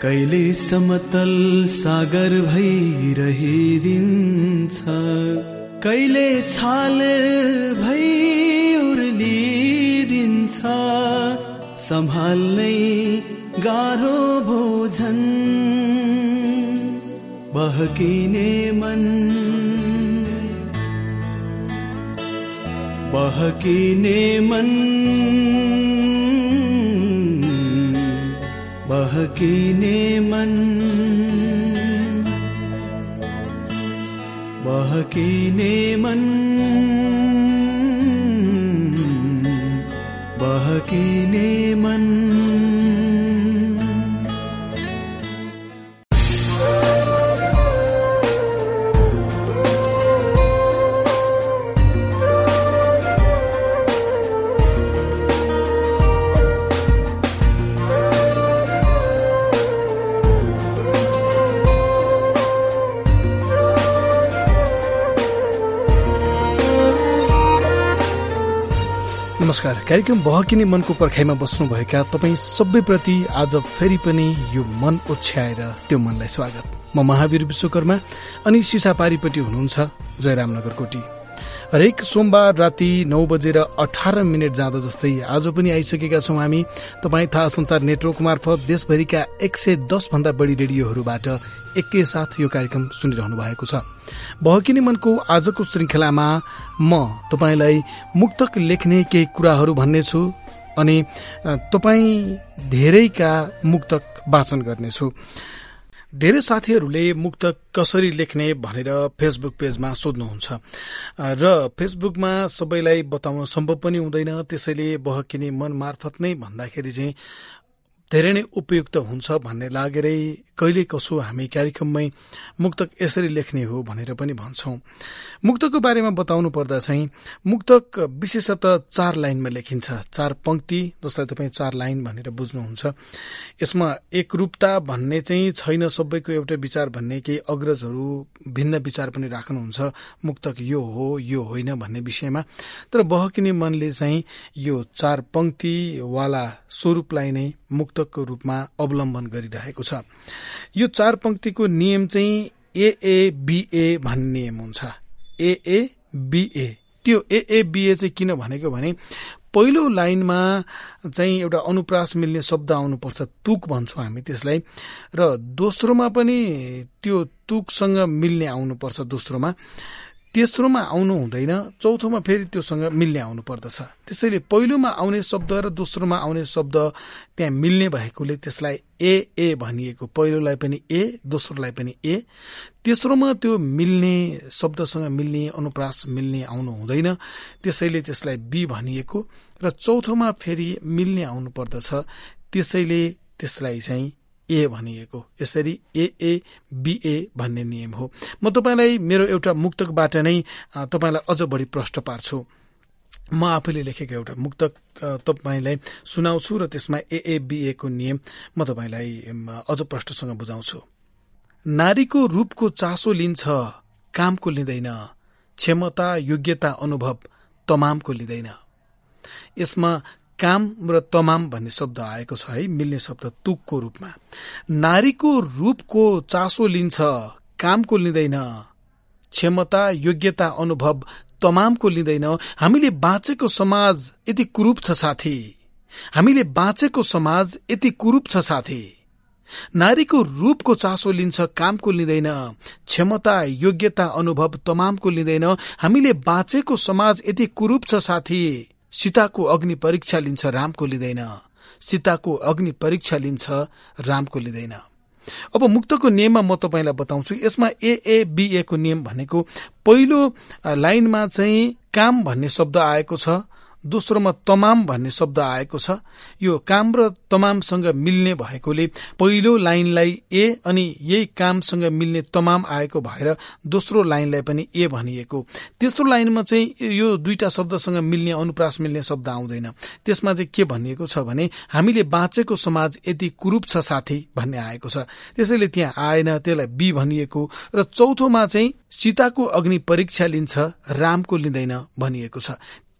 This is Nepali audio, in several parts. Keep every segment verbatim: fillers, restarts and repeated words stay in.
कहिले समतल सागर भइरहिदिन्छ, कहिले छाल भई उर्लिदिन्छ, सम्हाल्नै गाह्रो भोजन। बहकिने मन बहकिने मन बहकिने मन बहकिने मन बहकिने मन। नमस्कार, कार्यक्रम बहकिने मनको पर्खाइमा बस्नुभएका तपाईँ सबैप्रति आज फेरि पनि यो मन ओछ्याएर त्यो मनलाई स्वागत। म महावीर विश्वकर्मा अनि सिसापारीपट्टि हुनुहुन्छ जयरामनगर कोटी। हरेक सोमबार राति नौ बजेर अठार मिनट जाँदा जस्तै आज पनि आइसकेका छौँ हामी तपाईँ थाहा संचार नेटवर्क मार्फत देशभरिका एक सय दस भन्दा बढी रेडियोहरूबाट एकैसाथ यो कार्यक्रम सुनिरहनु भएको छ। बहकिने मनको आजको श्रृङ्खलामा म तपाईलाई मुक्तक लेख्ने केही कुराहरू भन्नेछु अनि तपाईँ धेरैका मुक्तक वाचन गर्नेछु। धेरै साथीहरूले मुक्तक कसरी लेख्ने भनेर फेसबुक पेजमा सोध्नुहुन्छ र फेसबुकमा सबैलाई बताउन सम्भव पनि हुँदैन, त्यसैले बहकिने मन मार्फत नै भन्दाखेरि चाहिँ धेरै नै उपयुक्त हुन्छ भन्ने लागेरै कहिले कसो हामी कार्यक्रममै मुक्तक यसरी लेख्ने हो भनेर पनि भन्छौं। मुक्तकको बारेमा बताउनु पर्दा चाहिँ मुक्तक विशेषतः चार लाइनमा लेखिन्छ, चार पंक्ति जसलाई तपाईँ चार लाइन भनेर बुझ्नुहुन्छ। यसमा एकरूपता भन्ने चाहिँ छैन, सबैको एउटा विचार भन्ने केही अग्रजहरू भिन्न विचार पनि राख्नुहुन्छ मुक्तक यो हो यो होइन भन्ने विषयमा। तर बहकिने मनले चाहिँ यो चार पंक्ति वाला स्वरूपलाई नै मुक्तकको रूपमा अवलम्बन गरिरहेको छ। यो चार पंक्तिको नियम चाहिँ एएबीए भन्ने नियम हुन्छ। एएबीए त्यो एएबीए चाहिँ किन भनेको भने पहिलो लाइनमा चाहिँ एउटा अनुप्रास मिल्ने शब्द आउनुपर्छ, तुक भन्छौँ हामी त्यसलाई, र दोस्रोमा पनि त्यो तुकसँग मिल्ने आउनुपर्छ दोस्रोमा, तेस्रोमा आउनु हुँदैन, चौथोमा फेरि त्योसँग मिल्ने आउनु पर्दछ। त्यसैले पहिलोमा आउने शब्द र दोस्रोमा आउने शब्द त्यहाँ मिल्ने भएकोले त्यसलाई ए ए भनिएको। पहिलोलाई पनि ए, दोस्रोलाई पनि ए, तेस्रोमा त्यो मिल्ने शब्दसँग मिल्ने अनुप्रास मिल्ने आउनु हुँदैन, त्यसैले त्यसलाई बी भनिएको, र चौथोमा फेरि मिल्ने आउनु पर्दछ, त्यसैले त्यसलाई चाहिँ ए भनिएको। यसरी एएबीए भन्ने नियम हो। म तपाईँलाई मेरो एउटा मुक्तकबाट नै तपाईँलाई अझ बढी प्रश्न पार्छु। म आफैले लेखेको एउटा मुक्तक तपाईँलाई सुनाउँछु र त्यसमा एएबीए को नियम म तपाईँलाई अझ प्रश्नसँग बुझाउँछु। नारीको रूपको चासो लिन्छ, कामको लिँदैन, क्षमता योग्यता अनुभव तमामको लिँदैन। यसमा काम र तमाम भन्ने शब्द आएको छ है, मिल्ने शब्द तुकको रूपमा। नारीको रूपको चासो लिन्छ, कामको लिँदैन, क्षमता योग्यता अनुभव तमामको लिँदैन। हामीले बाँचेको समाज यति कुरूप छ साथी, हामीले बाँचेको समाज यति कुरूप छ साथी। नारीको रूपको चासो लिन्छ, कामको लिँदैन, क्षमता योग्यता अनुभव तमामको लिँदैन। हामीले बाँचेको समाज यति कुरूप छ साथी। सीताको अग्नि परीक्षा लिन्छ, रामको लिँदैन, सीताको अग्नि परीक्षा लिन्छ, रामको लिँदैन। अब मुक्तको नियममा म तपाईँलाई बताउँछु। यसमा एएबीए को नियम भनेको पहिलो लाइनमा चाहिँ काम भन्ने शब्द आएको छ, दोस्रोमा तमाम भन्ने शब्द आएको छ। यो काम र तमामसँग मिल्ने भएकोले पहिलो लाइनलाई ए अनि यही कामसँग मिल्ने तमाम आएको भएर दोस्रो लाइनलाई पनि ए भनिएको। तेस्रो लाइनमा चाहिँ यो दुईटा शब्दसँग मिल्ने अनुप्रास मिल्ने शब्द आउँदैन। त्यसमा चाहिँ के भनिएको छ भने हामीले बाँचेको समाज यति कुरूप छ साथी भन्ने आएको छ, त्यसैले त्यहाँ आएन, त्यसलाई बी भनिएको। र चौथोमा चाहिँ सीताको अग्नि परीक्षा लिन्छ, रामको लिँदैन भनिएको छ।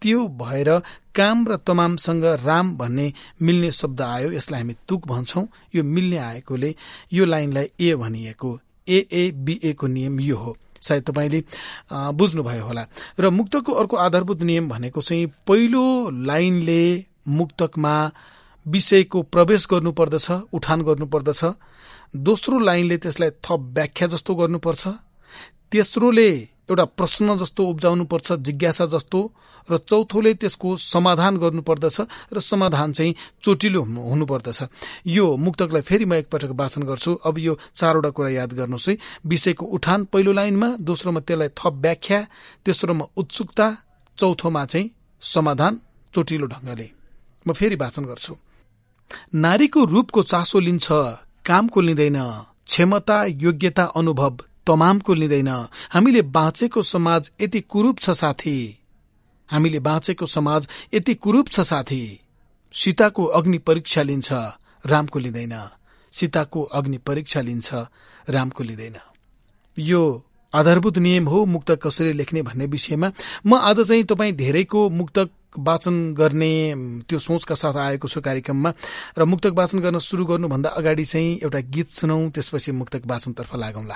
त्यो भएर काम र तमामसँग राम भन्ने मिल्ने शब्द आयो। यसलाई हामी तुक भन्छौं। यो मिल्ने आएकोले यो लाइनलाई ए भनिएको। ए ए बी ए को नियम यो हो। सायद तपाईले बुझ्नुभयो होला। र मुक्तकको अर्को आधारभूत नियम भनेको चाहिँ पहिलो लाइनले मुक्तकमा विषयको प्रवेश गर्नुपर्दछ, उठान गर्नुपर्दछ। दोस्रो लाइनले त्यसलाई थप व्याख्या जस्तो गर्नुपर्छ। तेस्रोले एउटा प्रश्न जस्तो उब्जाउनुपर्छ, जिज्ञासा जस्तो। र चौथोले त्यसको समाधान गर्नुपर्दछ र समाधान चाहिँ चोटिलो हुनुपर्दछ। यो मुक्तकलाई फेरि म एकपटक वाचन गर्छु। अब यो चारवटा कुरा याद गर्नुहोस् है। विषयको उठान पहिलो लाइनमा, दोस्रोमा त्यसलाई थप व्याख्या, तेस्रोमा उत्सुकता, चौथोमा चाहिँ समाधान चोटिलो ढंगले। म फेरि वाचन गर्छु। नारीको रूपको चासो लिन्छ, कामको लिँदैन। क्षमता, योग्यता, अनुभव तमामको लिँदैन। हामीले बाँचेको समाज यति कुरूप छ साथी। हामीले बाँचेको समाज यति कुरूप छ साथी। सीताको अग्नि परीक्षा लिन्छ, रामको लिँदैन। सीताको अग्नि परीक्षा लिन्छ, रामको लिँदैन। यो आधारभूत नियम हो मुक्तक कसरी लेख्ने भन्ने विषयमा। म आज चाहिँ तपाईँ धेरैको मुक्तक वाचन गर्ने त्यो सोचका साथ आएको छु कार्यक्रममा। र मुक्तक वाचन गर्न सुरु गर्नुभन्दा अगाडि चाहिँ एउटा गीत सुनौं, त्यसपछि मुक्तक वाचनतर्फ लागौंला।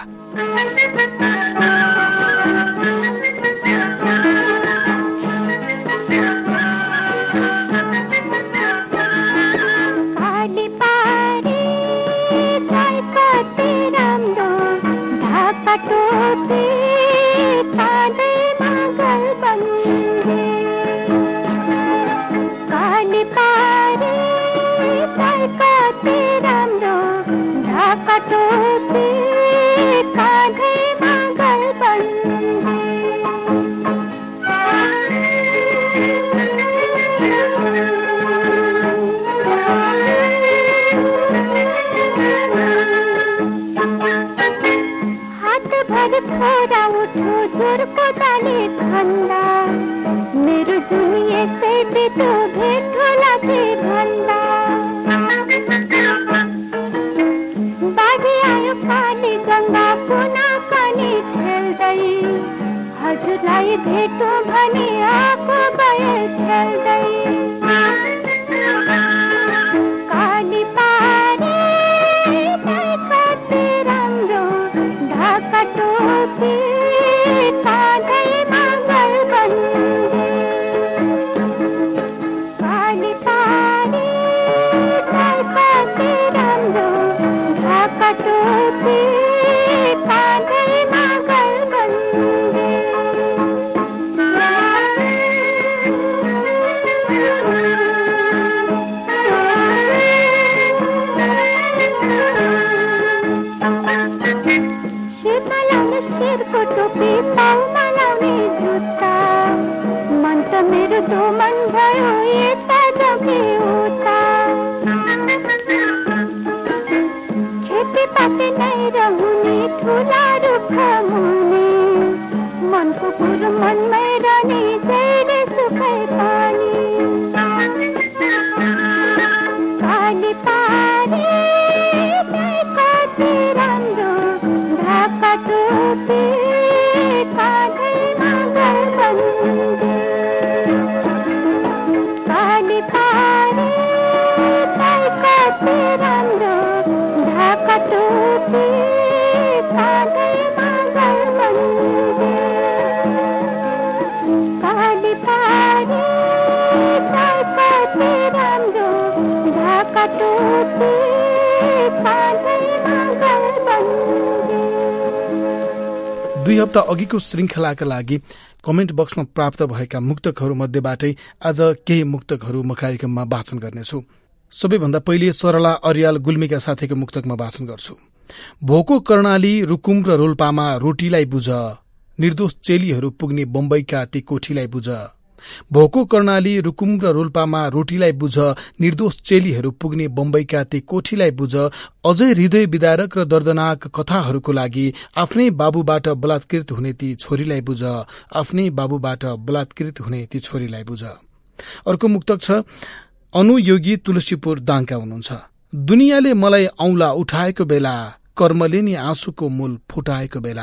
दुई हप्ता अघिको श्रृंखलाका लागि कमेन्ट बक्समा प्राप्त भएका मुक्तकहरू मध्येबाटै आज केही मुक्तकहरू म कार्यक्रममा वाचन गर्नेछु। सबैभन्दा पहिले सरला अर्याल गुल्मीका साथीको मुक्तकमा वाचन गर्छु। भोको कर्णाली रुकुम र रोल्पामा रोटीलाई बुझ, निर्दोष चेलीहरू पुग्ने बम्बईका ती कोठीलाई बुझ। भोको कर्णाली रुकुम र रोल्पामा रोटीलाई बुझ, निर्दोष चेलीहरू पुग्ने बम्बईका ती कोठीलाई बुझ। अझै हृदय विदारक र दर्दनाक कथाहरूको लागि आफ्नै बाबुबाट बलात्कृत हुने ती छोरीलाई बुझ, आफ्नै बाबुबाट बलात्कृत हुने ती छोरीलाई बुझ। अर्को मुक्तक छ अनुयोगी तुलसीपुर दाङका हुनुहुन्छ। दुनियाँले मलाई औंला उठाएको बेला, कर्मले नि आँसुको मूल फुटाएको बेला।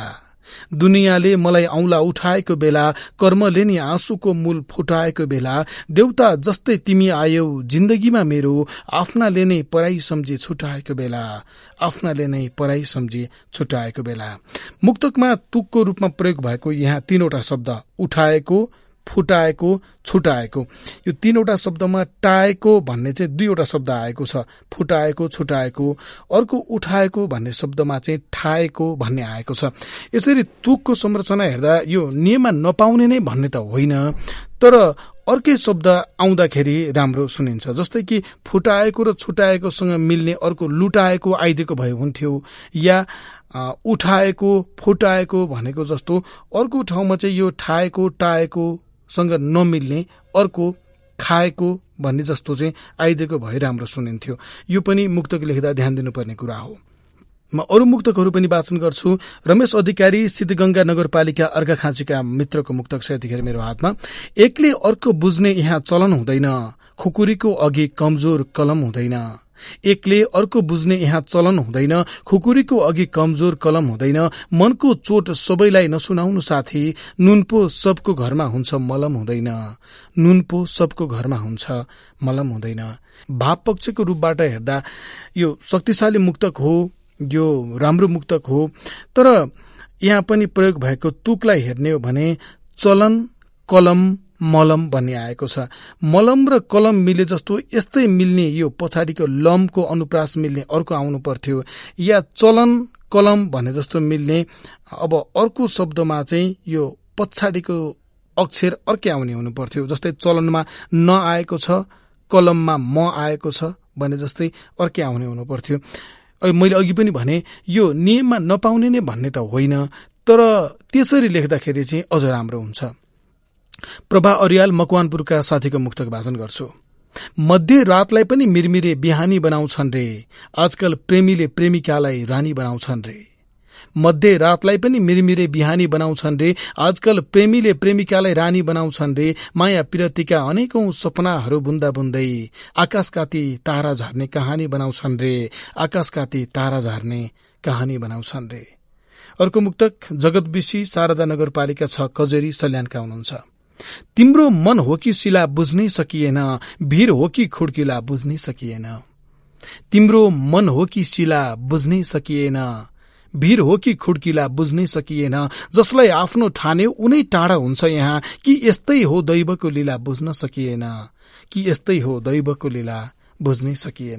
दुनियाँले मलाई औँला उठाएको बेला, कर्मले नि आँसुको मूल फुटाएको बेला, देउता जस्तै तिमी आयौ जिन्दगीमा मेरो, आफ्नाले नै पराई सम्झी छुटाएको बेला, आफ्नाले नै पराई सम्झी छुटाएको बेला। मुक्तकमा तुकको रूपमा प्रयोग भएको यहाँ तीनवटा शब्द उठाएको, फुटाएको, छुटाएको, यो तीनवटा शब्दमा टाएको भन्ने चाहिँ दुईवटा शब्द आएको छ, फुटाएको, छुटाएको। अर्को उठाएको भन्ने शब्दमा चाहिँ ठाएको भन्ने आएको छ। यसरी तुकको संरचना हेर्दा यो नियममा नपाउने नै भन्ने त होइन, तर अर्कै शब्द आउँदाखेरि राम्रो सुनिन्छ। जस्तै कि फुटाएको र छुटाएकोसँग मिल्ने अर्को लुटाएको आइदिएको भए हुन्थ्यो, या उठाएको फुटाएको भनेको जस्तो अर्को ठाउँमा चाहिँ यो ठाएको टाएको सँग नमिल्ने अर्को खाएको भन्ने जस्तो चाहिँ आइदिएको भए राम्रो सुनिन्थ्यो। यो पनि मुक्तक लेख्दा ध्यान दिनुपर्ने कुरा हो। म अरू मुक्तकहरू पनि वाचन गर्छु। रमेश अधिकारी, सिद्धगंगा नगरपालिका अर्घाखाँचीका मित्रको मुक्तक छ यतिखेर मेरो हातमा। एकले अर्को बुझ्ने यहाँ चलन हुँदैन, खुकुरीको अघि कमजोर कलम हुँदैन। एकले अर्को बुझ्ने यहाँ चलन हुँदैन, खुकुरीको अघि कमजोर कलम हुँदैन। मनको चोट सबैलाई नसुनाउनु साथी, नुन पो सबको घरमा हुन्छ मलम हुँदैन। नुन पो सबको घरमा हुन्छ मलम हुँदैन। भाव पक्षको रूपबाट हेर्दा यो शक्तिशाली मुक्तक हो, यो राम्रो मुक्तक हो। तर यहाँ पनि प्रयोग भएको तुकलाई हेर्ने हो भने चलन, कलम, मलम भन्ने आएको छ। मलम र कलम मिले जस्तो यस्तै मिल्ने यो पछाडिको लमको अनुप्रास मिल्ने अर्को आउनु पर्थ्यो, या चलन कलम भने जस्तो मिल्ने अब अर्को शब्दमा चाहिँ यो पछाडिको अक्षर अर्कै आउने हुनु पर्थ्यो। जस्तै चलनमा न आएको छ, कलममा म आएको छ भने जस्तै अर्कै आउने हुनु पर्थ्यो। मैले अघि पनि भने यो नियममा नपाउने नै भन्ने त होइन, तर त्यसरी लेख्दाखेरि चाहिँ अझ राम्रो हुन्छ। प्रभा अर्याल, मकवानपुरका साथीको मुक्तक वाचन गर्छु। मध्य रातलाई पनि मिरमिरे बिहानी बनाउँछन् रे, आजकल प्रेमीले प्रेमिकालाई रानी बनाउँछन् रे। मध्य रातलाई पनि मिरमिरे बिहानी बनाउँछन् रे, आजकल प्रेमीले प्रेमिकालाई रानी बनाउँछन् रे। माया पिरतीका अनेकौं सपनाहरू बुन्दा बुन्दै आकाशकाती तारा झार्ने कहानी बनाउँछन् रे, आकाशकाती तारा झार्ने कहानी बनाउँछन् रे। अर्को मुक्तक जगत विशी, शारदा नगरपालिका छ कजेरी सल्यानका हुनुहुन्छ। तिम्रो मन हो कि शिला बुझ्नै सकिएन, भीर हो कि खुड्किला बुझ्नै सकिएन। तिम्रो मन हो कि शिला बुझ्नै सकिएन, भीर हो कि खुड्किला बुझ्नै सकिएन। जसलाई आफ्नो ठान्यो उनै टाढा हुन्छ यहाँ, कि यस्तै हो दैवको लीला बुझ्न सकिएन, कि यस्तै हो दैवको लीला बुझ्नै सकिएन।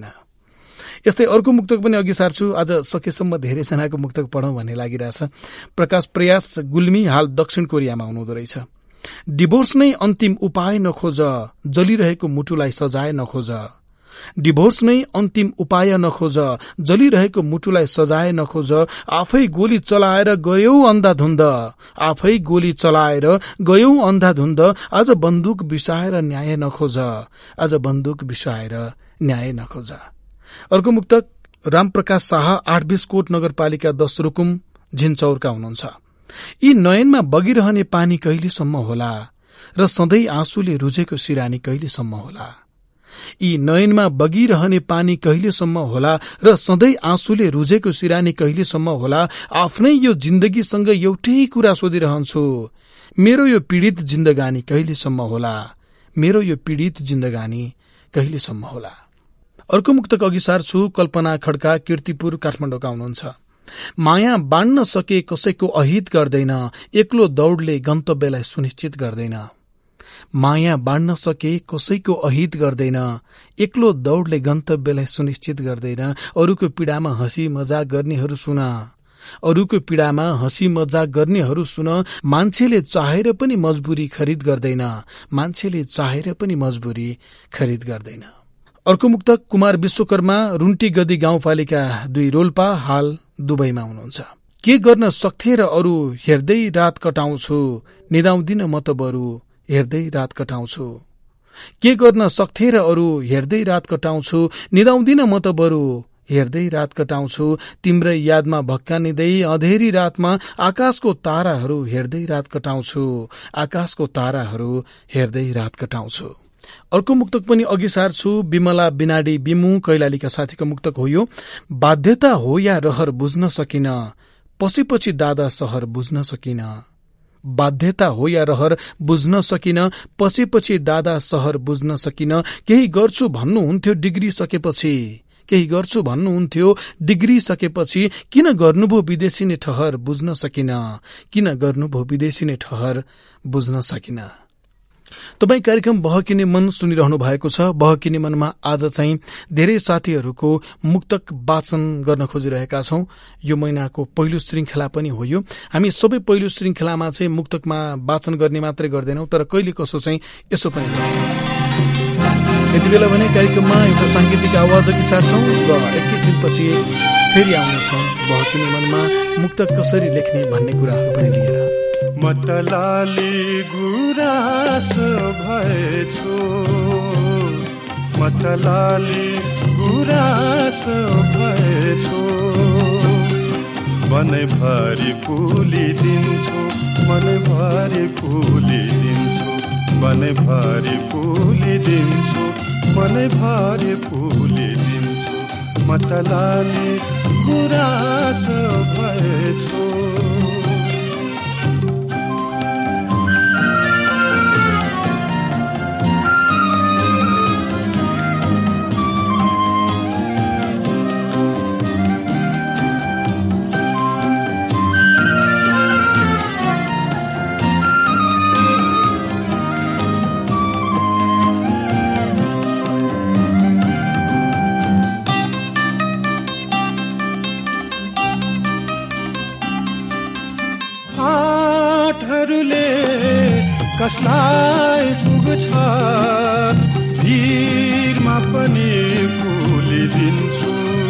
यस्तै अर्को मुक्तक पनि अघि सार्छु। आज सकेसम्म धेरैजनाको मुक्तक पढौं भन्ने लागिरहेछ। प्रकाश प्रयास गुल्मी हाल दक्षिण कोरियामा हुनुहुँदो रहेछ। डिभोर्स नै अन्तिम उपाय नखोज, जलिरहेको मुटुलाई सजाय नखोज। डिभोर्स नै अन्तिम उपाय नखोज, जलिरहेको मुटुलाई सजाय नखोज। आफै गोली चलाएर गयौ अन्धाधुन्द, आफै गोली चलाएर गयौ अन्धाधुन्द। आज बन्दुक बिसाएर न्याय नखोज, आज बन्दुक बिसाएर न्याय नखोज। अर्को मुक्तक रामप्रकाश शाह, आठबीसकोट नगरपालिका दश रुकुम झिनचौरका हुनुहुन्छ। यी नयनमा बगिरहने पानी कहिलेसम्म होला, र सधैँ आँसुले रुझेको सिरानी कहिलेसम्म होला। यी नयनमा बगिरहने पानी कहिलेसम्म होला, र सधैँ आँसुले रुझेको सिरानी कहिलेसम्म होला। आफ्नै यो जिन्दगीसँग एउटै कुरा सोधिरहन्छु, मेरो यो पीडित जिन्दगानी कहिलेसम्म होला, मेरो यो पीडित जिन्दगानी कहिलेसम्म होला। अर्को मुक्तक अघि सार्छु। कल्पना खड्का, कीर्तिपुर काठमाडौँका हुनुहुन्छ। माया बाँड्न सके कसैको अहित गर्दैन, एक्लो दौडले गन्तव्यलाई सुनिश्चित गर्दैन। माया बाँड्न सके कसैको अहित गर्दैन, एक्लो दौडले गन्तव्यलाई सुनिश्चित गर्दैन। अरूको पीडामा हँसी मजाक गर्नेहरू सुन, अरूको पीडामा हँसी मजाक गर्नेहरू सुन। मान्छेले चाहेर पनि मजबुरी खरिद गर्दैन, मान्छेले चाहेर पनि मजबुरी खरिद गर्दैन। अर्को मुक्तक कुमार विश्वकर्मा, रुन्टी गदी गाउँपालिका दुई रोल्पा, हाल दुबईमा हुनुहुन्छ। के गर्न सक्थे र अरू हेर्दै रात कटाउँछु, निदाउँदिन म त बरु हेर्दै रात कटाउँछु। के गर्न सक्थे र अरू हेर्दै रात कटाउँछु, निदाउँदिन म त बरु हेर्दै रात कटाउँछु। तिम्रै यादमा भक्कानिँदै अँधेरी रातमा आकाशको ताराहरू हेर्दै रात कटाउँछु, आकाशको ताराहरू हेर्दै रात कटाउँछु। अर्को मुक्तक पनि अघि सार्छु। विमला बिनाडी बिमु कैलालीका साथीको मुक्तक हो यो। बाध्यता हो या रहर बुझ्न सकिन, पछि पछि दादा सहर बुझ्न सकिन। बाध्यता हो या रहर बुझ्न सकिन, पछि पछि दादा सहर बुझ्न सकिन। केही गर्छु भन्नुहुन्थ्यो डिग्री सकेपछि, केही गर्छु भन्नुहुन्थ्यो डिग्री सकेपछि, किन गर्नुभयो विदेशी नै ठहर बुझ्न सकिन, किन गर्नुभयो विदेशी नै ठहर बुझ्न सकिन। तपाई कार्यक्रम बहकिने मन सुनिरहनु भएको छ। बहकिने मनमा आज चाहिँ धेरै साथीहरूको मुक्तक वाचन गर्न खोजिरहेका छौं। यो महिनाको पहिलो श्रृंखला पनि हो यो। हामी सबै पहिलो श्रृंखलामा चाहिँ मुक्तकमा वाचन गर्ने मात्रै गर्दैनौं, तर कहिले कसो चाहिँ यसो पनि गर्छौं। यति बेला भने कार्यक्रममा एउटा सांगीतिक आवाज अघि सार्छौं र एकैछिनपछि फेरि आउनेछौं बहकिने मनमा मुक्तक कसरी लेख्ने भन्ने कुराहरू पनि लिएर। मतलाली गुरास भएछु, मतलाली गुरास भएछु, मनैभरि फुलिदिन्छु, मनैभरि फुलिदिन्छु, मनैभरि फुलिदिन्छु, मनैभरि फुलिदिन्छु, मतलाली गुरास भएछु। कसलाई पुग्छ भिरमा पनि फुलिदिन्छु,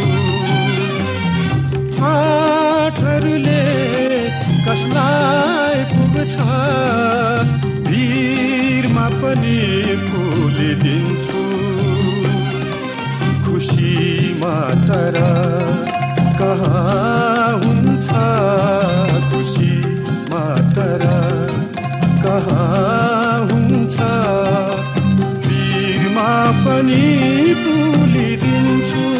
हातहरूले कसलाई पुग्छ भिरमा पनि फुलिदिन्छु, खुसीमा तर कहाँ हुन्छ, खुसीमा तर कहाँ हुन्छ, भिरमा पनि फुलिदिन्छु,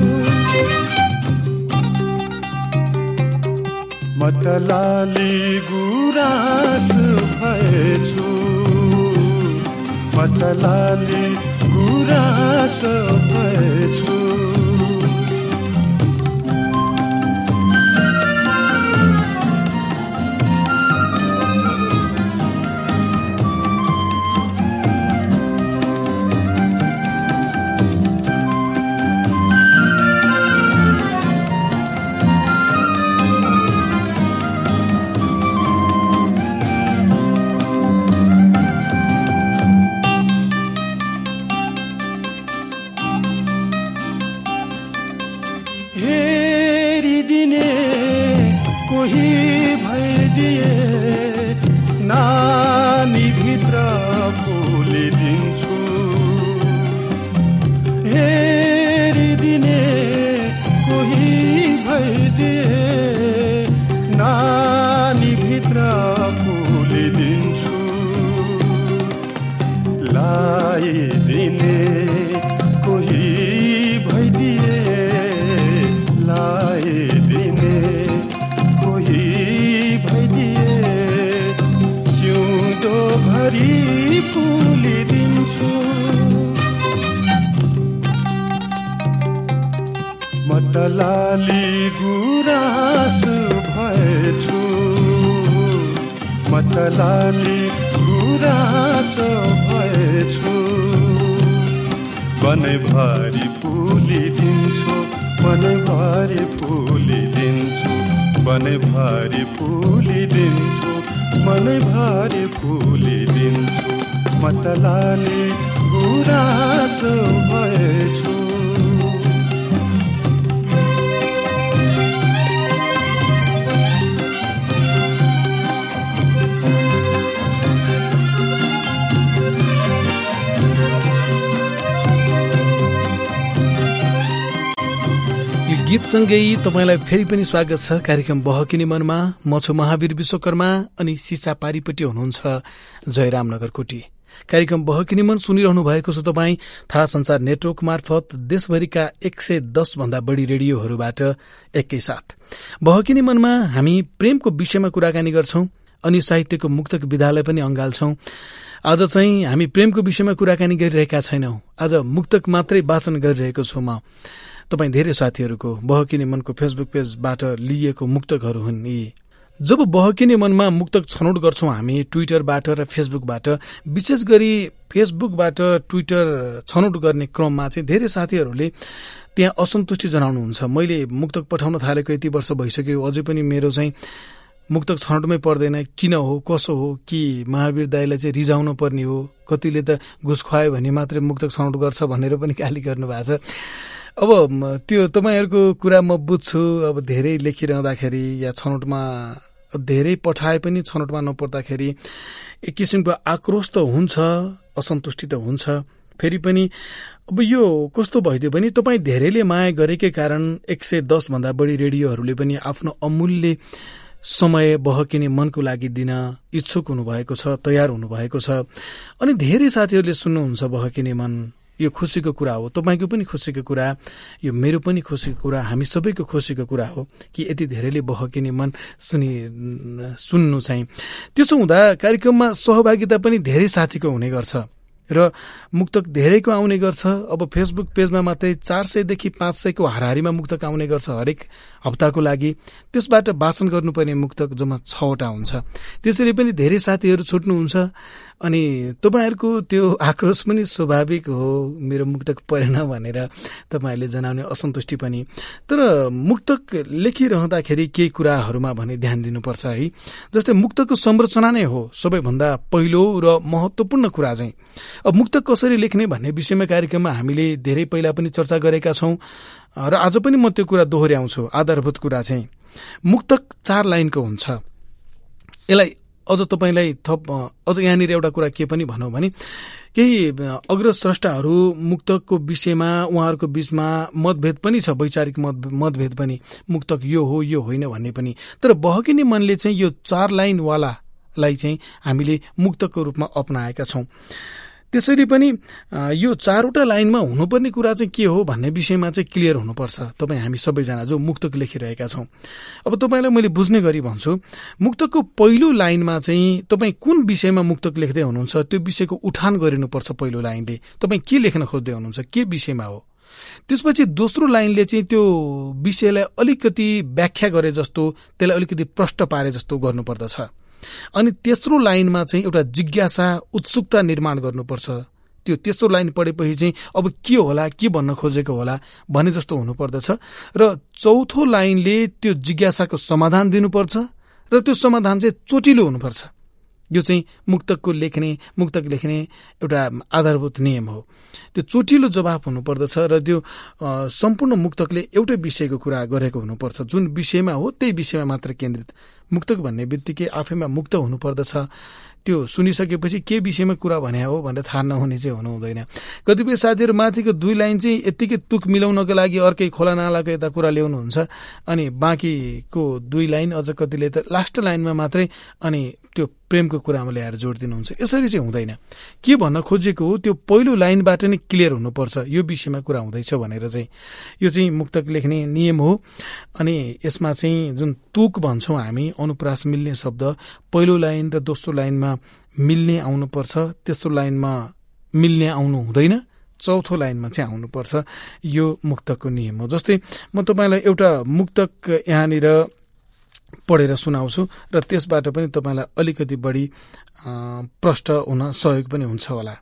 मतलाली गुरास भएछु, मतलाली गुरास भएछु। मतलाली गुरास भएछु, मतलाली गुरास भएछु, मनैभरि फुलिदिन्छु, मनैभरि फुलिदिन्छु, मनैभरि फुलिदिन्छु, मनैभरि फुलिदिन्छु, मतलाली गुरास भएछु। गीतसँगै तपाईलाई फेरि पनि स्वागत छ कार्यक्रम बहकिने मनमा। म छु महावीर विश्वकर्मा अनि सिसा पारिपट्टि हुनुहुन्छ जयराम नगरकोटी। कार्यक्रम बहकिनी मन सुनिरहनु भएको छ तपाईँ थाहा संचार नेटवर्क मार्फत देशभरिका एक सय दस भन्दा बढी रेडियोहरूबाट एकैसाथ। बहकिनी मनमा हामी प्रेमको विषयमा कुराकानी गर्छौं अनि साहित्यको मुक्तक विधालाई पनि अंगाल्छौं। आज चाहिँ हामी प्रेमको विषयमा कुराकानी गरिरहेका छैनौं, आज मुक्तक मात्रै वाचन गरिरहेको छु म। तपाईँ धेरै साथीहरूको बहकिनी मनको फेसबुक पेजबाट लिएको मुक्तकहरू हुन् यी। जब बहकिने मनमा मुक्तक छनौट गर्छौं हामी ट्विटरबाट र फेसबुकबाट, विशेष गरी फेसबुकबाट ट्विटर छनौट गर्ने क्रममा चाहिँ धेरै साथीहरूले त्यहाँ असन्तुष्टि जनाउनुहुन्छ। मैले मुक्तक पठाउन थालेको यति वर्ष भइसक्यो, अझै पनि मेरो चाहिँ मुक्तक छनौटमै पर्दैन। किन हो, कसो हो, कि महावीर दाइलाई चाहिँ रिझाउन पर्ने हो, कतिले त घुस खुवायो भने मात्रै मुक्तक छनौट गर्छ भनेर पनि गाली गर्नु भएको छ। अब त्यो तपाईँहरूको कुरा म बुझ्छु। अब धेरै लेखिरहँदाखेरि या छनौटमा धेरै पठाए पनि छनौटमा नपर्दाखेरि एक किसिमको आक्रोश त हुन्छ, असन्तुष्टि त हुन्छ। फेरि पनि अब यो कस्तो भइदियो भने तपाईँ धेरैले माया गरेकै कारण एक सय दस भन्दा बढी रेडियोहरूले पनि आफ्नो अमूल्य समय बहकिने मनको लागि दिन इच्छुक हुनुभएको छ, तयार हुनुभएको छ। अनि धेरै साथीहरूले सुन्नुहुन्छ बहकिने मन। यो खुसीको कुरा हो, तपाईँको पनि खुसीको कुरा, यो मेरो पनि खुसीको कुरा, हामी सबैको खुसीको कुरा हो कि यति धेरैले बहकिने मन सुनि सुन्नु चाहिँ। त्यसो हुँदा कार्यक्रममा सहभागिता पनि धेरै साथीको हुने गर्छ र मुक्तक धेरैको आउने गर्छ। अब फेसबुक पेजमा मात्रै चार सयदेखि पाँच सयको हाराहारीमा मुक्तक आउने गर्छ हरेक हप्ताको लागि। त्यसबाट वाचन गर्नुपर्ने मुक्तक जम्मा छवटा हुन्छ। त्यसरी पनि धेरै साथीहरू छुट्नुहुन्छ अनि तपाईँहरूको त्यो आक्रोश पनि स्वाभाविक हो, मेरो मुक्तक परेन भनेर तपाईँहरूले जनाउने असन्तुष्टि पनि। तर मुक्तक लेखिरहँदाखेरि केही कुराहरूमा भने ध्यान दिनुपर्छ है। जस्तै मुक्तकको संरचना नै हो सबैभन्दा पहिलो र महत्त्वपूर्ण कुरा चाहिँ। अब मुक्तक कसरी लेख्ने भन्ने विषयमा कार्यक्रममा हामीले धेरै पहिला पनि चर्चा गरेका छौं र आज पनि म त्यो कुरा दोहोर्याउँछु। आधारभूत कुरा चाहिँ मुक्तक चार लाइनको हुन्छ। यसलाई अझ तपाईलाई थप अझ यहाँनिर एउटा कुरा के पनि भनौँ भने केही अग्रस्रष्टाहरू मुक्तकको विषयमा उहाँहरूको बीचमा मतभेद पनि छ, वैचारिक मतभेद पनि, मुक्तक यो हो यो होइन भन्ने पनि। तर बहकिने मनले चाहिँ यो चार लाइनवालालाई चाहिँ हामीले मुक्तकको रूपमा अपनाएका छौं। त्यसरी पनि यो चारवटा लाइनमा हुनुपर्ने कुरा चाहिँ के हो भन्ने विषयमा चाहिँ क्लियर हुनुपर्छ तपाईँ हामी सबैजना जो मुक्तक लेखिरहेका छौं। अब तपाईँलाई मैले बुझ्ने गरी भन्छु, मुक्तकको पहिलो लाइनमा चाहिँ तपाईँ कुन विषयमा मुक्तक लेख्दै हुनुहुन्छ त्यो विषयको उठान गरिनुपर्छ। पहिलो लाइनले तपाईँ के लेख्न खोज्दै हुनुहुन्छ, के विषयमा हो। त्यसपछि दोस्रो लाइनले चाहिँ त्यो विषयलाई अलिकति व्याख्या गरे जस्तो, त्यसलाई अलिकति प्रष्ट पारे जस्तो गर्नुपर्दछ। अनि तेस्रो लाइनमा चाहिँ एउटा जिज्ञासा, उत्सुकता निर्माण गर्नुपर्छ। त्यो तेस्रो लाइन पढेपछि चाहिँ अब के होला, के भन्न खोजेको होला भने जस्तो हुनुपर्दछ। र चौथो लाइनले त्यो जिज्ञासाको समाधान दिनुपर्छ र त्यो समाधान चाहिँ चोटिलो हुनुपर्छ। यो चाहिँ मुक्तकको लेख्ने मुक्तक लेख्ने एउटा आधारभूत नियम हो। त्यो चोटिलो जवाफ हुनुपर्दछ र त्यो सम्पूर्ण मुक्तकले एउटै विषयको कुरा गरेको हुनुपर्छ। जुन विषयमा हो त्यही विषयमा मात्र केन्द्रित। मुक्तक भन्ने बित्तिकै आफैमा मुक्त हुनुपर्दछ। त्यो सुनिसकेपछि के विषयमा कुरा भने हो भनेर थाहा नहुने चाहिँ हुनु हुँदैन। कतिपय साथीहरू माथिको दुई लाइन चाहिँ यत्तिकै तुक मिलाउनको लागि अर्कै खोला नालाको यता कुरा ल्याउनुहुन्छ अनि बाँकीको दुई लाइन अझ कतिले त लास्ट लाइनमा मात्रै अनि त्यो प्रेमको कुरामा ल्याएर जोड दिनुहुन्छ। यसरी चाहिँ हुँदैन। के भन्न खोजेको हो त्यो पहिलो लाइनबाट नै क्लियर हुनुपर्छ, यो विषयमा कुरा हुँदैछ भनेर चाहिँ। यो चाहिँ मुक्तक लेख्ने नियम हो। अनि यसमा चाहिँ जुन तुक भन्छौँ हामी, अनुप्रास मिल्ने शब्द पहिलो लाइन र दोस्रो लाइनमा मिल्ने आउनुपर्छ, तेस्रो लाइनमा मिल्ने आउनु हुँदैन, चौथो लाइनमा चाहिँ आउनुपर्छ। यो मुक्तकको नियम हो। जस्तै म तपाईँलाई एउटा मुक्तक यहाँनिर पढेर सुनाउँछु र त्यसबाट पनि तपाईँलाई अलिकति बढी प्रष्ट हुन सहयोग पनि हुन्छ होला।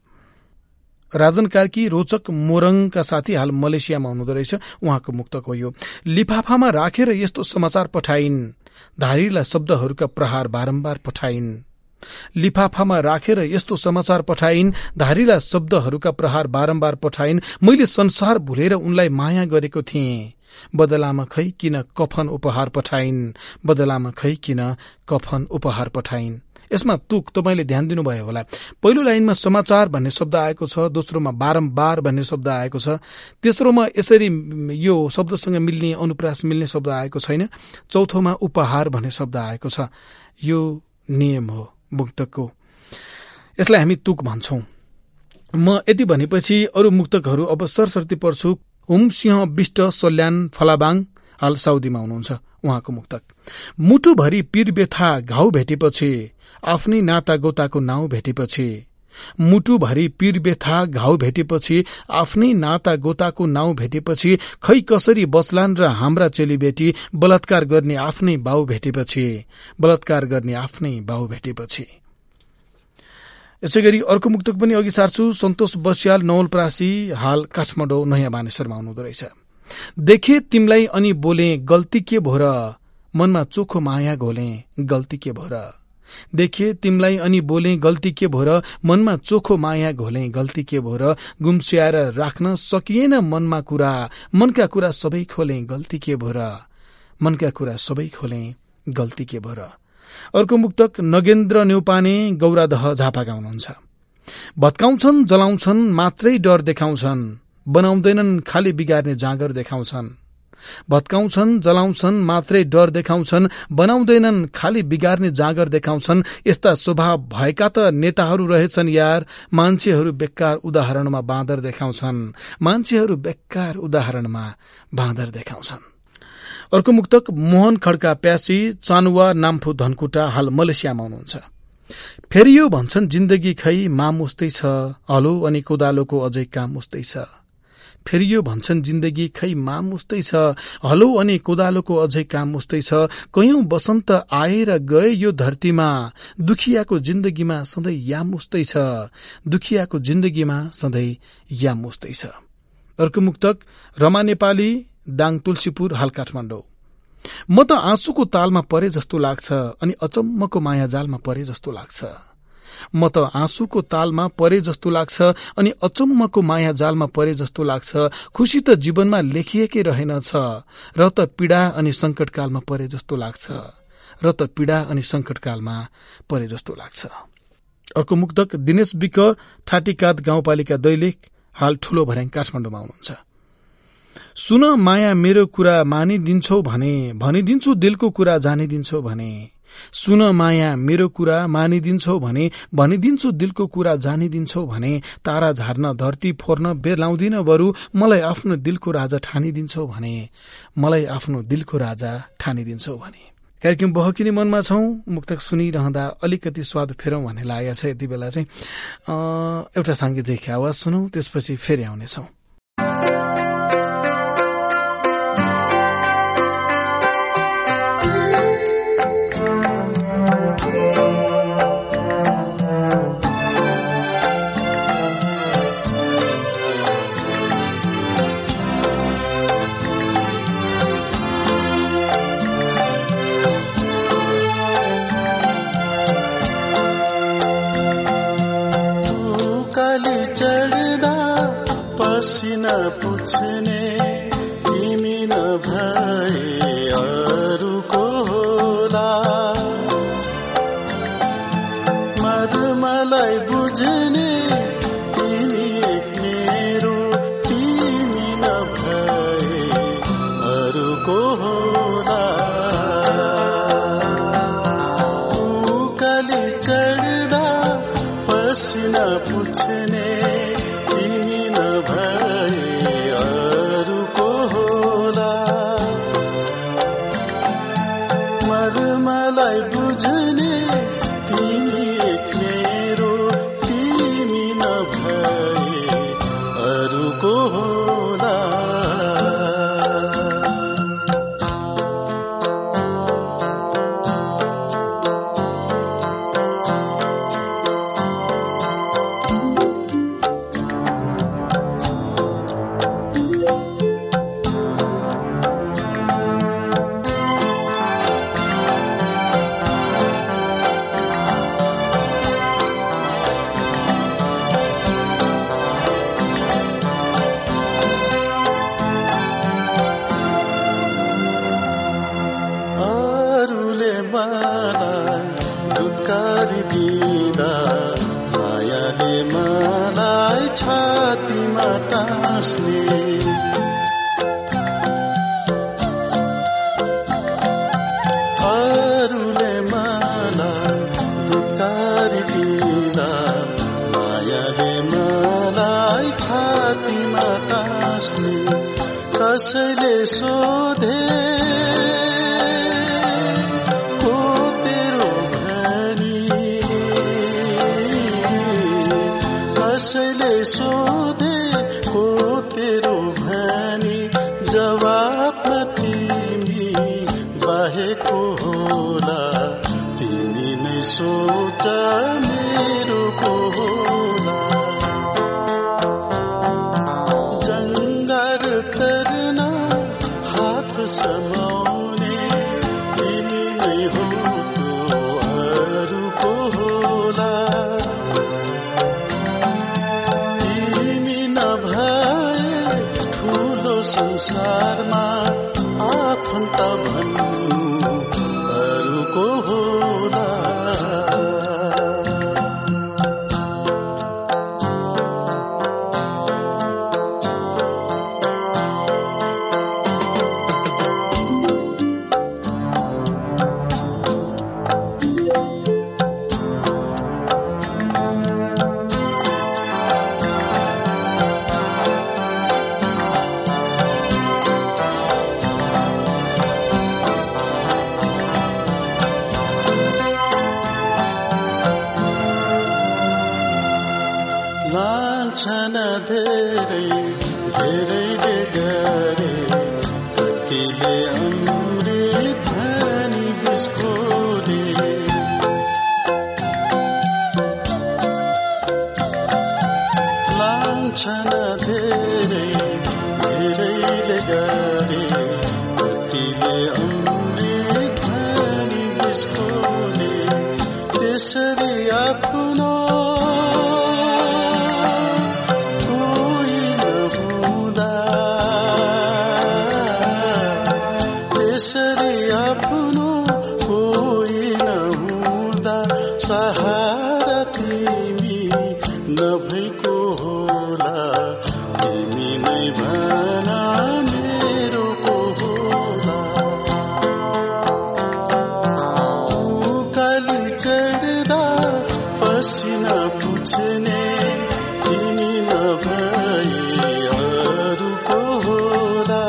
राजन कार्की रोचक मोरङका साथी हाल मलेसियामा हुनुहुँदो रहेछ। उहाँको मुक्तक हो यो। लिफाफामा राखेर यस्तो समाचार पठाइन्, धारिला शब्दहरूका प्रहार बारम्बार पठाइन्। लिफाफामा राखेर यस्तो समाचार पठाइन्, धारिला शब्दहरूका प्रहार बारम्बार पठाइन्। मैले संसार भुलेर उनलाई माया गरेको थिएँ, बदलामा खै किन कफन उपहार पठाइन्, बदलामा खै किन कफन उपहार पठाइन्। यसमा तुक तपाईले ध्यान दिनुभयो होला। पहिलो लाइनमा समाचार भन्ने शब्द आएको छ, दोस्रोमा बारम्बार भन्ने शब्द आएको छ, तेस्रोमा यसरी यो शब्दसँग मिल्ने अनुप्रास मिल्ने शब्द आएको छैन, चौथोमा उपहार भन्ने शब्द आएको छ। यो नियम हो मुक्तकको। यसलाई हामी तुक भन्छौं। म यति भनेपछि अरू मुक्तकहरू अब सरसर्ती पढ्छु। हुम सिंह विष्ट सल्यान फलाबाङ, हाल साउदीमा हुनुहुन्छ उहाँको मुक्तक। मुटुभरि पीर व्यथा घाउ भेटेपछि, आफ्नै नाता गोताको नाउँ भेटेपछि, मुटुभरि पीर व्यथा घाउ भेटेपछि, आफ्नै नाता गोताको नाउँ भेटेपछि, खै कसरी बस्लान् र हाम्रा चेलीबेटी, बलात्कार गर्ने आफ्नै बाउ भेटेपछि, बलात्कार गर्ने आफ्नै बाउ भेटेपछि। यसै गरी अर्को मुक्तक पनि अघि सार्छु। सन्तोष बस्याल नवलपरासी, हाल काठमाडौँ नयाँ बानेश्वरमा हुनुहुँदो रहेछ। देखे तिमलाई अनि बोले गल्ती के भो र, मनमा चोखो माया घोले गल्ती के भो र। देखे तिमलाई अनि बोले गल्ती के भो र, मनमा चोखो माया घोले गल्ती के भो र। गुम्स्याएर राख्न सकिएन मनमा कुरा, मनका कुरा सबै खोले गल्ती के भो र, मनका कुरा सबै खोले गल्ती के भो र। अर्को मुक्तक नगेन्द्र नेउपाने, गौरादह झापाका हुनुहुन्छ। भत्काउँछन् जलाउँछन् मात्रै डर देखाउँछन्, बनाउँदैनन् खाली बिगार्ने जाँगर देखाउँछन्। भत्काउँछन् जलाउँछन् मात्रै डर देखाउँछन्, बनाउँदैनन् खाली बिगार्ने जाँगर देखाउँछन्। यस्ता स्वभाव भएका त नेताहरू रहेछन् यार, मान्छेहरू बेकार उदाहरणमा बाँदर देखाउँछन्, मान्छेहरू बेकार उदाहरणमा बाँदर देखाउँछन्। अर्को मुक्तक मोहन खड्का प्यासी, चानुवा नाम्फु धनकुटा, हाल मलेसियामा हुनुहुन्छ। फेरि यो भन्छन् जिन्दगी खै माम उस्तै छ, हलो अनि कोदालोको अझै काम उस्तै छ। फेरि यो भन्छन् जिन्दगी खै माम उस्तै छ, हलो अनि कोदालोको अझै काम उस्तै छ। कयौं बसन्त आएर गए यो धरतीमा, दुखियाको जिन्दगीमा सधैँ याम उस्तै छ, दुखियाको जिन्दगीमा सधैँ याम उस्तै छ। अर्को मुक्तक रमा नेपाली, दाङ तुलसीपुर, हाल काठमाडौँ। म त आँसुको तालमा परे जस्तो लाग्छ, अनि अचम्मको माया जालमा परे जस्तो लाग्छ। म त आँसुको तालमा परे जस्तो लाग्छ, अनि अचम्मको माया जालमा परे जस्तो लाग्छ। खुशी त जीवनमा लेखिएकै रहेनछ, र त पीडा अनि संकटकालमा परे जस्तो लाग्छ, र त पीडा अनि संकटकालमा परे जस्तो लाग्छ। अर्को मुक्तक दिनेश विक, ठाटीकाद गाउँपालिका दैलेख, हाल ठूलो भर्याङ काठमाडौँमा हुनुहुन्छ। सुन माया मेरो कुरा मानिदिन्छौ भने, भनिदिन्छु दिलको कुरा जानिदिन्छौ भने। सुन माया मेरो कुरा मानिदिन्छौ भने, भनिदिन्छु दिलको कुरा जानिदिन्छौ भने। तारा झार्न धरती फोर्न बेर लाउँदिन बरु, मलाई आफ्नो दिलको राजा ठानिदिन्छौ भने, मलाई आफ्नो दिलको राजा ठानिदिन्छौ भने। कार्यक्रम बहकिनी मनमा छौं। मुक्तक सुनिरहँदा अलिकति स्वाद फेरौं भन्ने लागेको छ। यति बेला चाहिँ एउटा सांगीतिक आवाज सुनौं, त्यसपछि फेरि आउनेछौं। पसिना पुछ्ने तिमी नभए अरूको होला, मर्मलाई बुझ्ने तिमी एक मेरो, तिमी नभए अरूको होला। उकाली चढ्दा पसिना पुछ्ने छातीमा टाँस्ने अरूले मलाई दुकारी दिँदा मायाले मलाई छातीमा टाँस्ने कसैले सोधे को तेरो भनी कसैले सोधे को तेरो भनी जवाफमा तिमी बाहेको होला तिमी नै सोच मेरो को होला जङ्गार तर्न हात समाउने तिमी नै हो त्यो अरूको होला तिमी नभए ठुलो संसारमा आफन्त भन्नु अरूको होला लान्छन धेरै धेरैले गरे कतिले अमृत धनी बिस्कोले लान्छन धेरै धेरैले गरे कतिले अमृत धनी बिस्कोले त्यसरी आफ्नो त्यसरी आफ्नो कोही नहुँदा सहारा तिमी नभएको होला तिमी नै भन मेरो को होला उकाली चढ्दा पसिना पुछ्ने तिमी नभए अरूको होला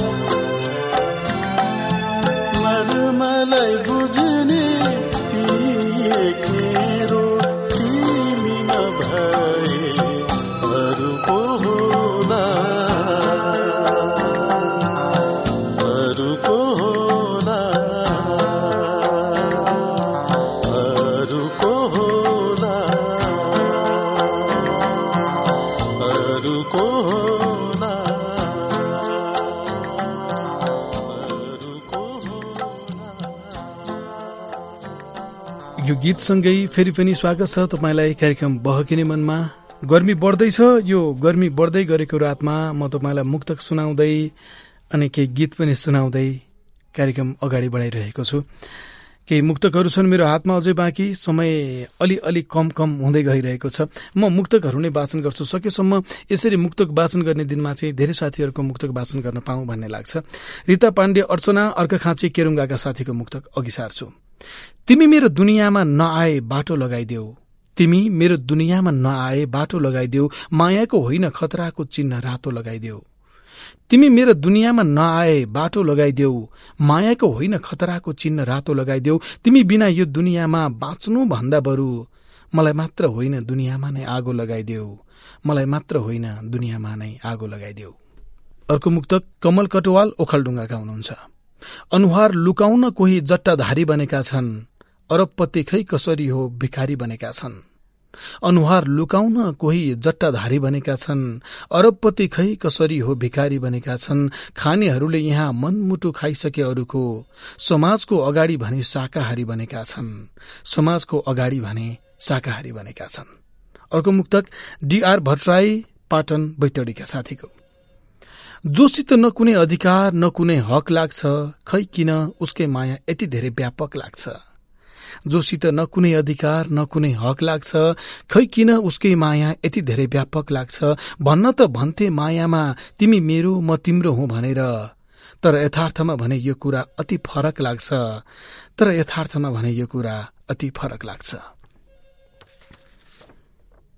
मलाई बुझ्ने तिमी एक मेरो तिमी नभए अरूको होला अरूको होला अरूको होला अरूको होला यो गीतसँगै फेरि पनि स्वागत छ तपाईलाई कार्यक्रम बहकिने मनमा। गर्मी बढ्दैछ, यो गर्मी बढ्दै गरेको रातमा म तपाईलाई मुक्तक सुनाउँदै अनि केही गीत पनि सुनाउँदै कार्यक्रम अगाडि बढाइरहेको छु। केही मुक्तकहरू छन् मेरो हातमा, अझै बाँकी समय अलि अलि कम कम हुँदै गइरहेको छ। म मुक्तकहरू नै वाचन गर्छु सकेसम्म। यसरी मुक्तक वाचन गर्ने दिनमा चाहिँ धेरै साथीहरूको मुक्तक वाचन गर्न पाऊँ भन्ने लाग्छ। रिता पाण्डे अर्चना अर्घखाँची केरुङ्गाका साथीको मुक्तक अघि सार्छु। तिमी मेरो दुनियाँमा नआए बाटो लगाइदेऊ, तिमी मेरो दुनियाँमा नआए बाटो लगाइदेऊ, मायाको होइन खतराको चिन्ह रातो लगाइदेऊ। तिमी मेरो दुनियाँमा नआए बाटो लगाइदेऊ, मायाको होइन खतराको चिन्ह रातो लगाइदेऊ। तिमी बिना यो दुनियाँमा बाँच्नु भन्दा बरु मलाई मात्र होइन दुनियाँमा नै आगो लगाइदेऊ, मलाई मात्र होइन दुनियाँमा नै आगो लगाइदेऊ। अर्को मुक्तक कमल कटवाल ओखलढुङ्गाका हुनुहुन्छ। अनुहार लुकाउन कोही जट्टाधारी बनेका छन्, अरबपति खै कसरी हो भिखारी बनेका छन्। अनुहार लुकाउन कोही जट्टाधारी बनेका छन्, अरबपति खै कसरी हो भिखारी बनेका छन्। खानेहरूले यहाँ मनमुटु खाइसके अरूको, समाजको अगाडि भने शाकाहारी बनेका छन्, समाजको अगाडि भने शाकाहारी बनेका छन्। अर्को मुक्तक डीआर भट्टराई पाटन बैतडीका साथीको। जोसित न कुनै अधिकार न कुनै हक लाग्छ, खै किन उसकै माया यति धेरै व्यापक लाग्छ। जोसित न कुनै अधिकार न कुनै हक लाग्छ, खै किन उसकै माया यति धेरै व्यापक लाग्छ। भन्न त भन्थे मायामा तिमी मेरो म तिम्रो हुँ भनेर, तर यथार्थमा भने यो कुरा अति फरक लाग्छ, तर यथार्थमा भने यो कुरा अति फरक लाग्छ।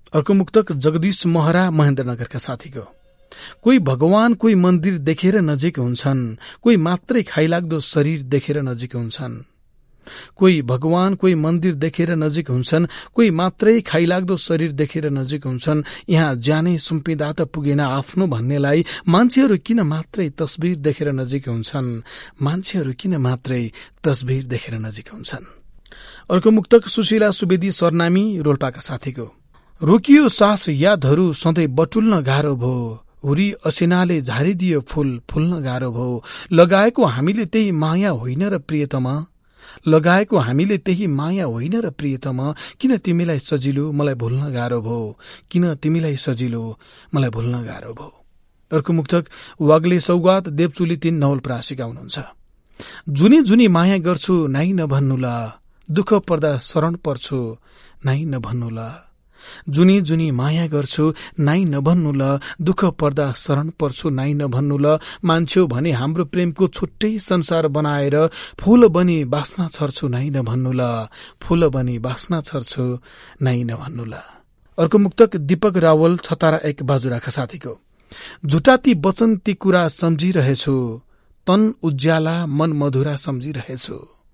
अर्को मुक्तक जगदीश महरा महेन्द्रनगरका साथीको। कोही भगवान कोही मन्दिर देखेर नजिक हुन्छन्, कोही मात्रै खाइलाग्दो शरीर देखेर नजिक हुन्छन्। कोही भगवान कोही मन्दिर देखेर नजिक हुन्छन्, कोही मात्रै खाइलाग्दो शरीर देखेर नजिक हुन्छन्। यहाँ ज्यानै सुम्पिँदा त पुगेन आफ्नो भन्नेलाई, मान्छेहरू किन मात्रै तस्बिर देखेर नजिक हुन्छन्, मान्छेहरू किन मात्रै तस्बिर देखेर नजिक हुन्छन्। अर्को मुक्तक सुशीला सुवेदी सरनामी रोल्पाका साथीको। रोकियो सास यादहरू सधैँ बटुल्न गाह्रो भो, हुरी असिनाले झारिदियो फूल फुल्न गाह्रो भो। लगाएको हामीले त्यही माया होइन र प्रियतमा, लगाएको हामीले त्यही माया होइन र प्रियतमा। किन तिमीलाई सजिलो मलाई भुल्न गाह्रो भो, किन तिमीलाई सजिलो मलाई भुल्न गाह्रो भो। अर्को मुक्तक वाग्ले सौगात देवचुली तीन नवलपरासी गाउनुहुन्छ। जुनी जुनी माया गर्छु नाइ नभन्नुला, दुःख पर्दा शरण पर्छु नाइ नभन्नुला। जुनी जुनी माया गर्छु नाइ नभन्नु ल, दुःख पर्दा शरण पर्छु नाइ नभन्नु ल। मान्छे भने हाम्रो प्रेमको छुट्टै संसार बनाएर, फूल बनी बास्ना छर्छु नाइ नभन्नु ल, फूल बनी बास्ना छर्छु नाइ नभन्नु ल। अर्को मुक्तक दीपक रावल छतारा एक बाजुराका साथीको। झुटा ती वचन ती कुरा सम्झिरहेछु, तन उज्याला मन मधुरा सम्झिरहेछु।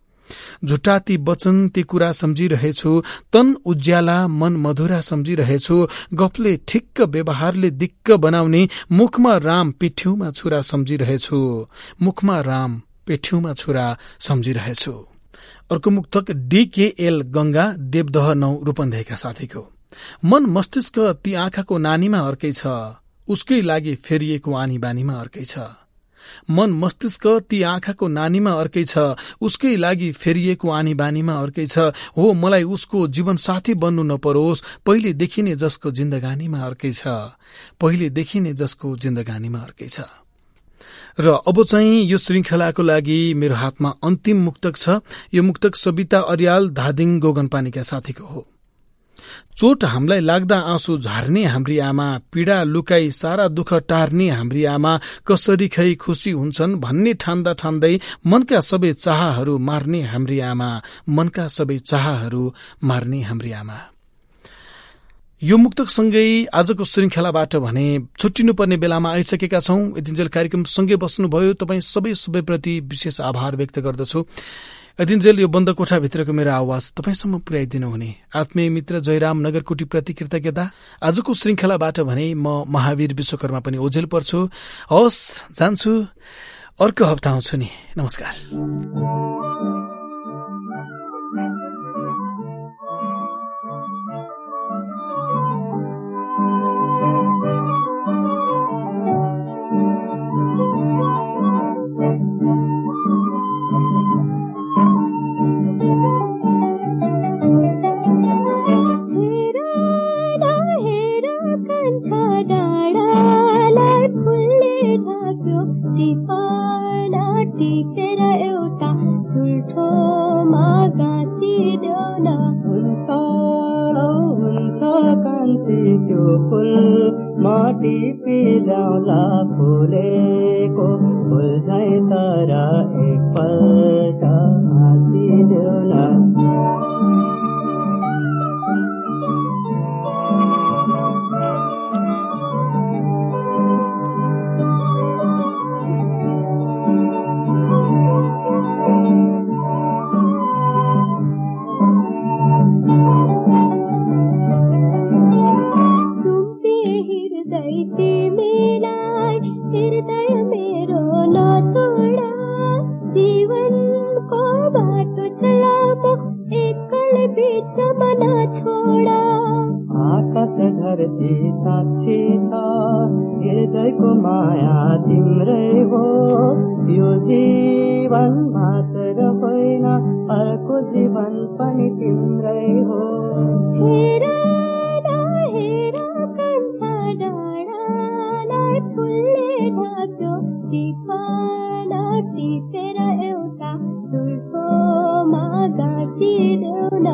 झुटा ती वचन ती कुरा सम्झिरहेछु, तन उज्याला मन मधुरा सम्झिरहेछु। गफले ठिक्क व्यवहारले दिक्क बनाउने, मुखमा राम पिठ्यूमा छुरा सम्झिरहेछु, मुखमा राम पिठ्यूमा छुरा सम्झिरहेछु। अर्को मुक्तक डीकेएल गंगा देवदह नौ रूपन्देहीका साथीको। मन मस्तिष्क ती आँखाको नानीमा अर्कै छ, उसकै लागि फेरिएको आनी बानीमा अर्कै छ। मन मस्तिष्क ती आँखाको नानीमा अर्कै छ, उसकै लागि फेरिएको आनी बानीमा अर्कै छ। हो मलाई उसको जीवन साथी बन्नु नपरोस्, पहिले देखिने जसको जिन्दगानीमा अर्कै छ, पहिले देखिने जसको जिन्दगानीमा अर्कै छ। र अब चाहिँ यो श्रृंखलाको लागि मेरो हातमा अन्तिम मुक्तक छ। यो मुक्तक सविता अर्याल धादिङ गोगनपानीका साथीको हो। चोट हामीलाई लाग्दा आँसु झार्ने हाम्री आमा, पीडा लुकाई सारा दुःख टार्ने हाम्री आमा। कसरी खै खुसी हुन्छन् भन्ने ठान्दा ठान्दै, मनका सबै चाहहरू मार्ने हाम्री आमा, मनका सबै चाहहरू मार्ने हाम्री आमा। यो मुक्तकसँगै आजको श्रृंखलाबाट भने छुट्टिनुपर्ने बेलामा आइसकेका छौं। यतिन्जेल कार्यक्रम सँगै बस्नुभयो, तपाईँ सबै सबैप्रति विशेष आभार व्यक्त गर्दछु। यतिन्जेल यो बन्द कोठाभित्रको मेरो आवाज तपाईसम्म पुर्याइदिनु हुने आत्मीय मित्र जयराम नगरकोटी प्रति कृतज्ञता। आजको श्रृंखलाबाट भने म महावीर विश्वकर्मा पनि ओझेल पर्छु। हवस्, जान्छु, अर्को हप्ता आउँछु नि। नमस्कार। माटी पिलाउला फुलेको फुल झैं तर एकपल्ट हाँसिदेऊ न। साक्षी छ हृदयको माया तिम्रै हो, यो जीवन मात्र होइन अर्को जीवन पनि तिम्रै हो। हेर न हेर कान्छा डाँडालाई फुलले ढाक्यो, टिपन टिपेर एउटा ठुल्ठोमा गाँसिदेऊ न।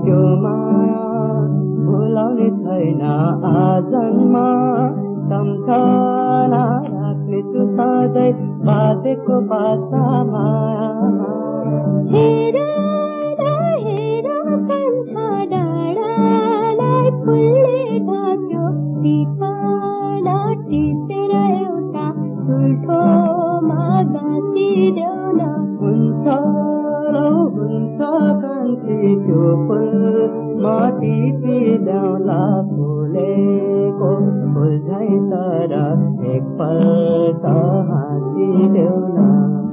त्यो माया भुलाउने छैन आजन्म सम्झना राख्नेछु सधैँ बाजेको बाचा माया हेर हेर कान्छा डाँडालाई फुलले ढाक्यो टिपना टिपेर एउटा सुल्ठोमा गाँसिदेऊ न हुन्छ लौ हुन्छ कान्छी त्यो फुल म टिपिदेऊला फुलेको फुल झै तर एकपल्ट हाँसिदेऊ न